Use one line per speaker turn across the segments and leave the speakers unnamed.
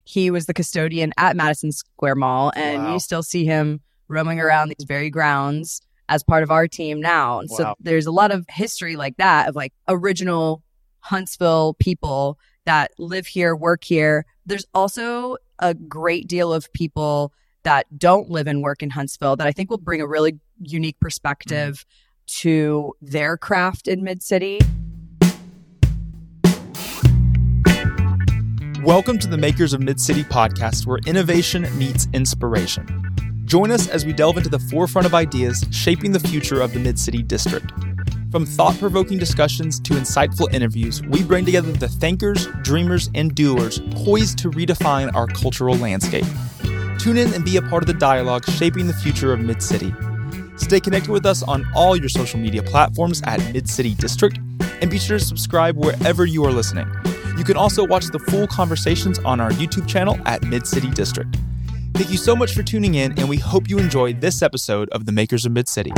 he was the custodian at Madison Square Mall, and you still see him roaming around these very grounds as part of our team now. And so there's a lot of history like that of like original Huntsville people that live here, work here. There's also a great deal of people that don't live and work in Huntsville that I think will bring a really unique perspective to their craft in Mid-City.
Welcome to the Makers of Mid-City podcast, where innovation meets inspiration. Join us as we delve into the forefront of ideas shaping the future of the Mid-City District. From thought-provoking discussions to insightful interviews, we bring together the thinkers, dreamers, and doers poised to redefine our cultural landscape. Tune in and be a part of the dialogue shaping the future of Mid-City. Stay connected with us on all your social media platforms at Mid-City District, and be sure to subscribe wherever you are listening. You can also watch the full conversations on our YouTube channel at Mid-City District. Thank you so much for tuning in, and we hope you enjoyed this episode of the Makers of Mid-City.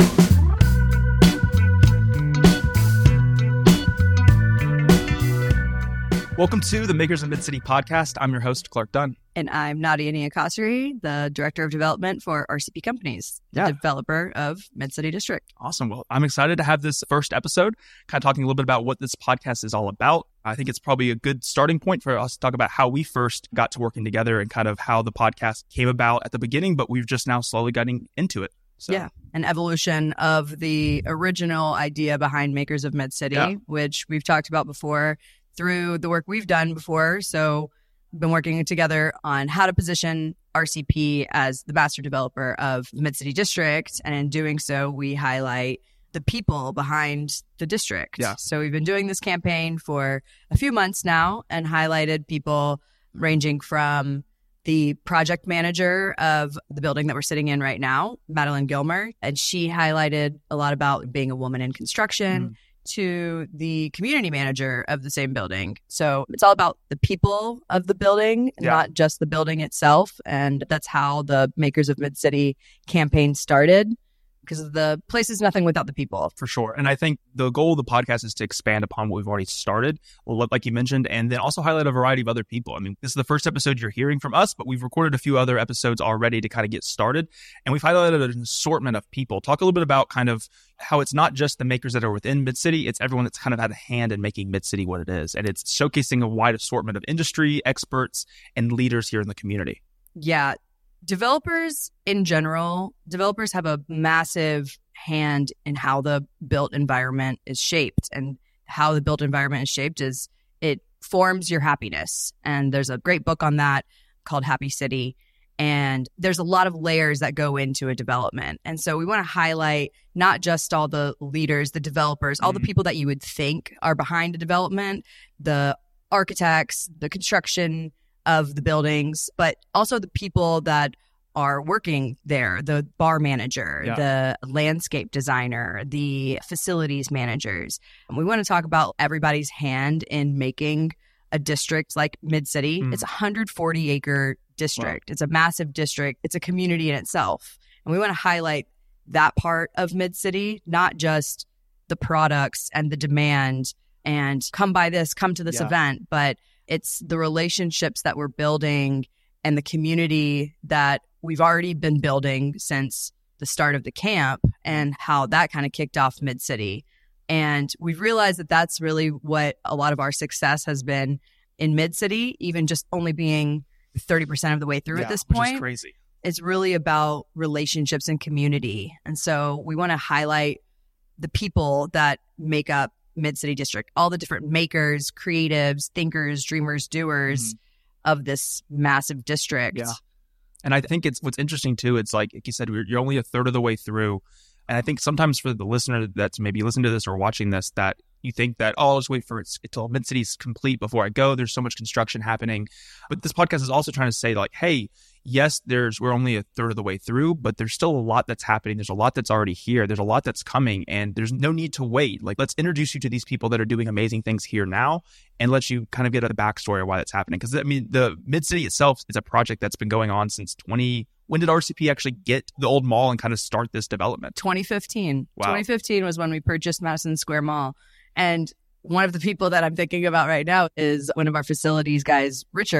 Welcome to the Makers of Mid-City podcast. I'm your host, Clark Dunn.
And I'm Nadia Niakasri, the Director of Development for RCP Companies, the developer of Mid-City District.
Awesome. Well, I'm excited to have this first episode, kind of talking a little bit about what this podcast is all about. I think it's probably a good starting point for us to talk about how we first got to working together and kind of how the podcast came about at the beginning, but we've just now slowly gotten into it. So.
Yeah, an evolution of the original idea behind Makers of Mid-City, which we've talked about before through the work we've done before. So we've been working together on how to position RCP as the master developer of the Mid-City District. And in doing so, we highlight the people behind the district.
Yeah.
So we've been doing this campaign for a few months now and highlighted people ranging from the project manager of the building that we're sitting in right now, Madeline Gilmer. And she highlighted a lot about being a woman in construction. To the community manager of the same building. So it's all about the people of the building, not just the building itself. And that's how the Makers of Mid-City campaign started, because the place is nothing without the people.
For sure. And I think the goal of the podcast is to expand upon what we've already started, like you mentioned, and then also highlight a variety of other people. I mean, this is the first episode you're hearing from us, but we've recorded a few other episodes already to kind of get started. And we've highlighted an assortment of people. Talk a little bit about kind of how it's not just the makers that are within Mid-City, it's everyone that's kind of had a hand in making Mid-City what it is. And it's showcasing a wide assortment of industry, experts, and leaders here in the community.
Yeah. Developers in general, developers have a massive hand in how the built environment is shaped. And how the built environment is shaped is it forms your happiness. And there's a great book on that called Happy City. And there's a lot of layers that go into a development. And so we want to highlight not just all the leaders, the developers, all the people that you would think are behind a development, the architects, the construction of the buildings, but also the people that are working there, the bar manager, the landscape designer, the facilities managers. And we want to talk about everybody's hand in making a district like Mid-City. It's a 140-acre district. It's a massive district. It's a community in itself. And we want to highlight that part of Mid-City, not just the products and the demand and come by this, come to this event, but it's the relationships that we're building and the community that we've already been building since the start of the camp and how that kind of kicked off Mid-City. And we've realized that that's really what a lot of our success has been in Mid-City, even just only being 30% of the way through at this point.
Which is crazy.
It's really about relationships and community. And so we want to highlight the people that make up Mid-City District, all the different makers, creatives, thinkers, dreamers, doers of this massive district.
Yeah. And I think it's what's interesting too, it's like you said, you're only a third of the way through. And I think sometimes for the listener that's maybe listening to this or watching this, that you think that, I'll just wait for it until Mid-City's complete before I go. There's so much construction happening. But this podcast is also trying to say like, hey, yes, we're only a third of the way through, but there's still a lot that's happening. There's a lot that's already here. There's a lot that's coming, and there's no need to wait. Like, let's introduce you to these people that are doing amazing things here now and let you kind of get a backstory of why that's happening. Because, I mean, the Mid-City itself is a project that's been going on since when did RCP actually get the old mall and kind of start this development?
2015.
Wow.
2015 was when we purchased Madison Square Mall. And one of the people that I'm thinking about right now is one of our facilities guys, Richard.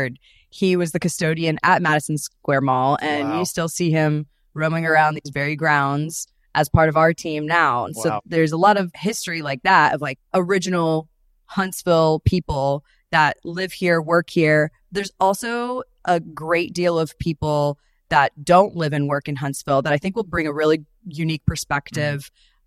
he was the custodian at Madison Square Mall, and you still see him roaming around these very grounds as part of our team now. And so there's a lot of history like that of like original Huntsville people that live here, work here. There's also a great deal of people that don't live and work in Huntsville that I think will bring a really unique perspective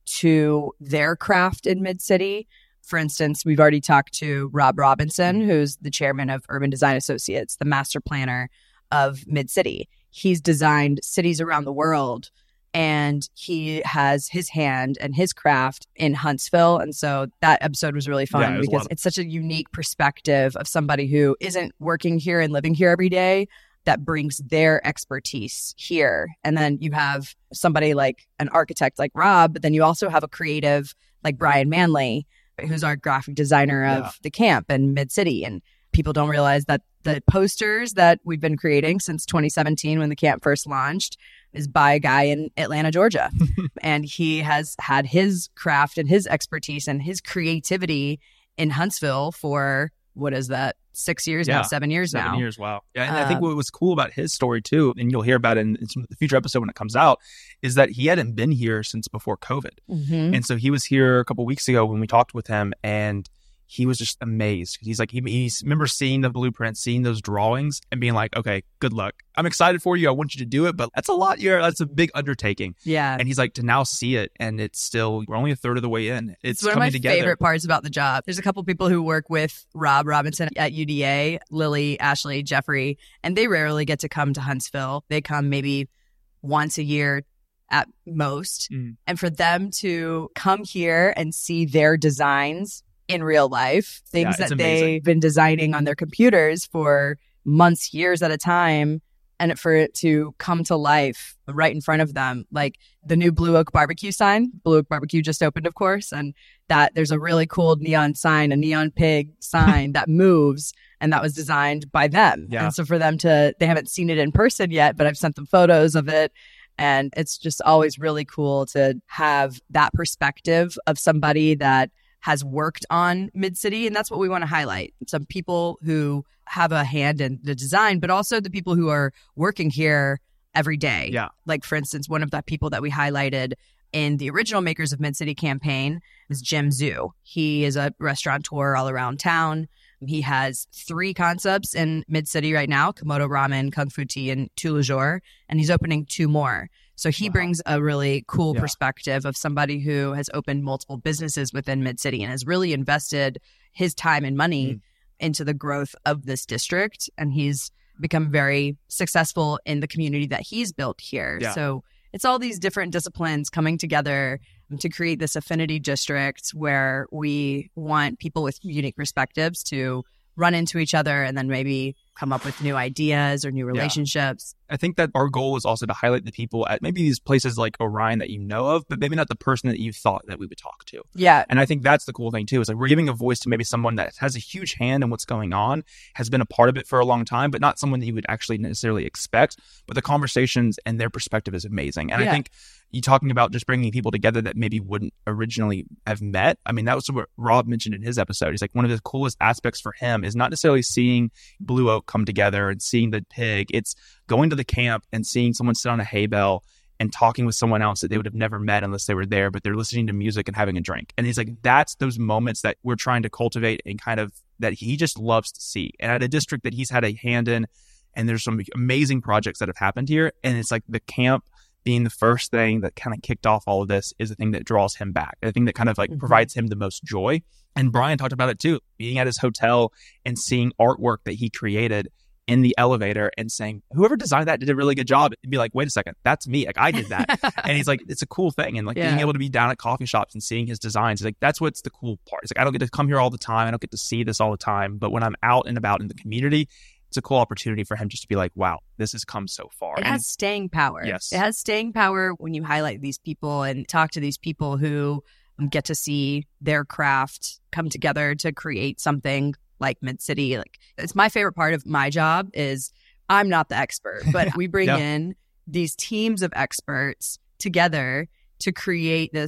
to their craft in Mid-City. For instance, we've already talked to Rob Robinson, who's the chairman of Urban Design Associates, the master planner of Mid-City. He's designed cities around the world, and he has his hand and his craft in Huntsville. And so that episode was really fun because it's such a unique perspective of somebody who isn't working here and living here every day that brings their expertise here. And then you have somebody like an architect like Rob, but then you also have a creative like Brian Manley, who's our graphic designer of the camp and Mid-City. And people don't realize that the posters that we've been creating since 2017 when the camp first launched is by a guy in Atlanta, Georgia. And he has had his craft and his expertise and his creativity in Huntsville for, what is that, 6 years now, 7 years now.
7 years, wow. Yeah, and I think what was cool about his story too, and you'll hear about it in the future episode when it comes out, is that he hadn't been here since before COVID. And so he was here a couple of weeks ago when we talked with him, and he was just amazed. He's like, he remember seeing the blueprint, seeing those drawings and being like, okay, good luck. I'm excited for you. I want you to do it, but that's a lot. That's a big undertaking.
Yeah.
And he's like, to now see it, and it's still, we're only a third of the way in. It's
one of
coming
my
together.
favorite parts about the job. There's a couple people who work with Rob Robinson at UDA, Lily, Ashley, Jeffrey, and they rarely get to come to Huntsville. They come maybe once a year at most. And for them to come here and see their designs in real life, things that they've been designing on their computers for months, years at a time, and for it to come to life right in front of them, like the new Blue Oak Barbecue sign. Blue Oak Barbecue just opened, of course, and that there's a really cool neon sign, a neon pig sign that moves, and that was designed by them. And so for them they haven't seen it in person yet, but I've sent them photos of it. And it's just always really cool to have that perspective of somebody that has worked on Mid-City. And that's what we want to highlight. Some people who have a hand in the design, but also the people who are working here every day.
Yeah.
Like, for instance, one of the people that we highlighted in the original Makers of Mid-City campaign is Jim Zhu. He is a restaurateur all around town. He has 3 concepts in Mid-City right now, Komodo Ramen, Kung Fu Tea, and Tout Le Jour, and he's opening 2 more. So he brings a really cool perspective of somebody who has opened multiple businesses within Mid-City and has really invested his time and money into the growth of this district. And he's become very successful in the community that he's built here.
Yeah.
So it's all these different disciplines coming together to create this affinity district where we want people with unique perspectives to run into each other and then maybe come up with new ideas or new relationships.
I think that our goal is also to highlight the people at maybe these places like Orion that you know of, but maybe not the person that you thought that we would talk to.
Yeah.
And I think that's the cool thing too, is like we're giving a voice to maybe someone that has a huge hand in what's going on, has been a part of it for a long time, but not someone that you would actually necessarily expect. But the conversations and their perspective is amazing. And I think you talking about just bringing people together that maybe wouldn't originally have met. I mean, that was what Rob mentioned in his episode. He's like, one of the coolest aspects for him is not necessarily seeing Blue Oak come together and seeing the pig. It's going to the camp and seeing someone sit on a hay bale and talking with someone else that they would have never met unless they were there, but they're listening to music and having a drink. And he's like, that's those moments that we're trying to cultivate and kind of that he just loves to see. And at a district that he's had a hand in, and there's some amazing projects that have happened here. And it's like the camp being the first thing that kind of kicked off all of this is the thing that draws him back. The thing that kind of like provides him the most joy. And Brian talked about it too, being at his hotel and seeing artwork that he created in the elevator and saying, whoever designed that did a really good job. It'd be like, wait a second, that's me. Like I did that. And he's like, it's a cool thing. And like being able to be down at coffee shops and seeing his designs, he's like, that's what's the cool part. It's like, I don't get to come here all the time. I don't get to see this all the time. But when I'm out and about in the community, it's a cool opportunity for him just to be like, wow, this has come so far.
It has staying power.
Yes.
It has staying power when you highlight these people and talk to these people who get to see their craft come together to create something like Mid-City. Like, it's my favorite part of my job is I'm not the expert, but we bring in these teams of experts together to create this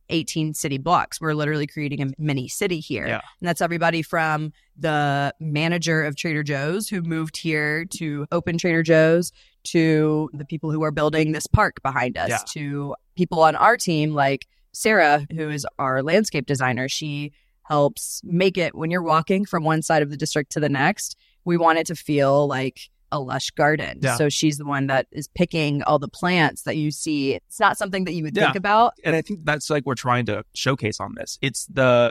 18 city blocks. We're literally creating a mini city here.
Yeah.
And that's everybody from the manager of Trader Joe's who moved here to open Trader Joe's, to the people who are building this park behind us, to people on our team like Sarah, who is our landscape designer. She helps make it, when you're walking from one side of the district to the next, we want it to feel like a lush garden.
Yeah.
So she's the one that is picking all the plants that you see. It's not something that you would think about.
And I think that's like we're trying to showcase on this. It's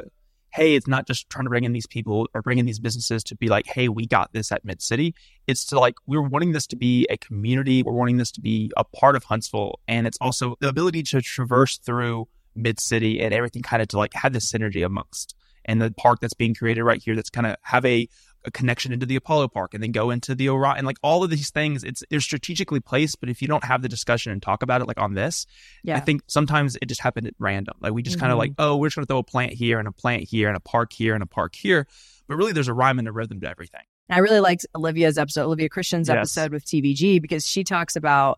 it's not just trying to bring in these people or bring in these businesses to be like, hey, we got this at Mid-City. It's to like, we're wanting this to be a community. We're wanting this to be a part of Huntsville. And it's also the ability to traverse through Mid-City and everything kind of to like have this synergy amongst. And the park that's being created right here that's kind of have a connection into the Apollo Park and then go into the Orion, like all of these things, they're strategically placed. But if you don't have the discussion and talk about it like on this, I think sometimes it just happened at random. Like we just kind of like, oh, we're just going to throw a plant here and a plant here and a park here and a park here. But really there's a rhyme and a rhythm to everything.
I really liked Olivia Christian's episode with TVG because she talks about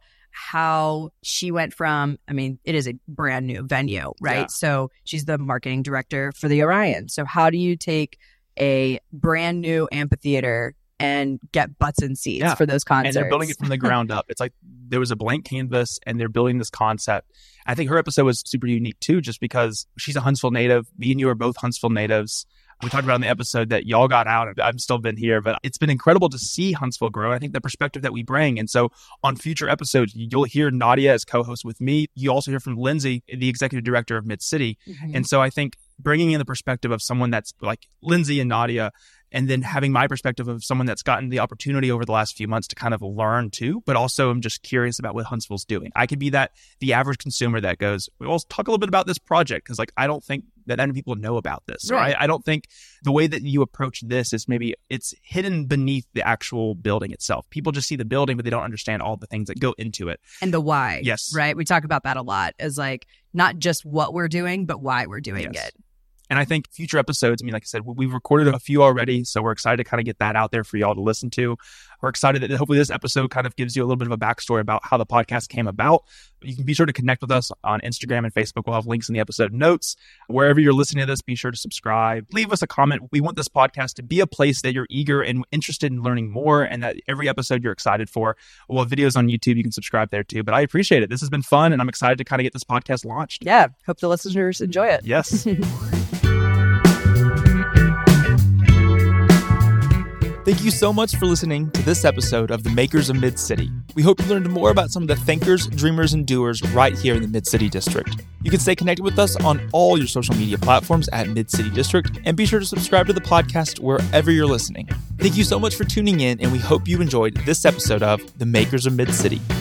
how she went from, it is a brand new venue, right? Yeah. So she's the marketing director for the Orion. So how do you take a brand new amphitheater and get butts in seats for those concerts?
And they're building it from the ground up. It's like there was a blank canvas and they're building this concept. I think her episode was super unique too, just because she's a Huntsville native. Me and you are both Huntsville natives. We talked about in the episode that y'all got out. I've still been here, but it's been incredible to see Huntsville grow. I think the perspective that we bring. And so on future episodes, you'll hear Nadia as co-host with me. You also hear from Lindsay, the executive director of Mid-City. Mm-hmm. And so I think bringing in the perspective of someone that's like Lindsay and Nadia, and then having my perspective of someone that's gotten the opportunity over the last few months to kind of learn too, but also I'm just curious about what Huntsville's doing. I could be the average consumer that goes, well, talk a little bit about this project, because like I don't think that many people know about this. Right. I don't think the way that you approach this is maybe it's hidden beneath the actual building itself. People just see the building, but they don't understand all the things that go into it.
And the why.
Yes.
Right? We talk about that a lot as like not just what we're doing, but why we're doing it.
And I think future episodes, like I said, we've recorded a few already, so we're excited to kind of get that out there for y'all to listen to. We're excited that hopefully this episode kind of gives you a little bit of a backstory about how the podcast came about. You can be sure to connect with us on Instagram and Facebook. We'll have links in the episode notes. Wherever you're listening to this, be sure to subscribe. Leave us a comment. We want this podcast to be a place that you're eager and interested in learning more, and that every episode you're excited for. We'll have videos on YouTube. You can subscribe there too. But I appreciate it. This has been fun, and I'm excited to kind of get this podcast launched.
Yeah. Hope the listeners enjoy it.
Yes. Thank you so much for listening to this episode of The Makers of Mid-City. We hope you learned more about some of the thinkers, dreamers, and doers right here in the Mid-City District. You can stay connected with us on all your social media platforms at Mid-City District, and be sure to subscribe to the podcast wherever you're listening. Thank you so much for tuning in, and we hope you enjoyed this episode of The Makers of Mid-City.